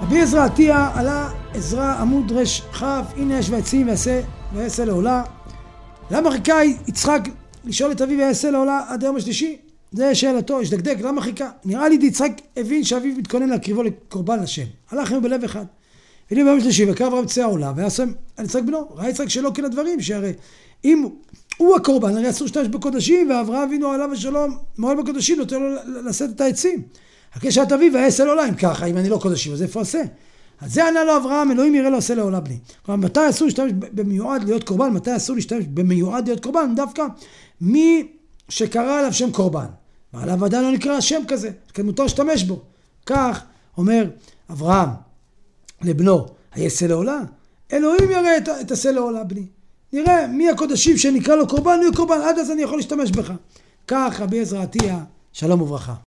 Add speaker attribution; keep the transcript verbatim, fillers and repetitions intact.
Speaker 1: רבי עזרא עטיה עלה עזרא עמוד רש כף, הנה יש ועצים ועשה ועשה לעולה. למה חיכה יצחק לשאול את אביו ויעשה לעולה עד היום השלישי? זה שאלתו, יש דקדק, למה חיכה? נראה לי יצחק הבין שאביו מתכונן להקריבו לקורבן לשם. הלך היום בלב אחד. הנה ביום השלישי וקרב רב צא העולה ויעשה על יצחק בנו. ראה יצחק שלא כן הדברים, שהרי אם הוא הקורבן, הרי אסור להשתמש בקודשים, ואברהם אבינו עליו השלום מועל בקודשים, נותן לו לשאת את העצים. הקשת אביו ויעשה לעולה, אם ככה, אם אני לא קודשים, אז איפה עשה? אז זה ענה לו אברהם, אלוהים יראה לו עשה לעולה בני. כלומר, מתי אסור להשתמש במיועד להיות קורבן? מתי אסור להשתמש במיועד להיות קורבן? דווקא מי שקרא עליו שם קורבן. ועליו עדיין לא נקרא שם כזה, כי מותר להשתמש בו. כך אומר אברהם לבנו, היעשה לעולה? אלוהים יראה את, את עשה לעולה בני. נראה מי הקודשים שנקרא לו קורבן, הוא קורבן, עד אז אני יכול להשתמש בך. כך רבי עזרא עטיה, שלום וברכה.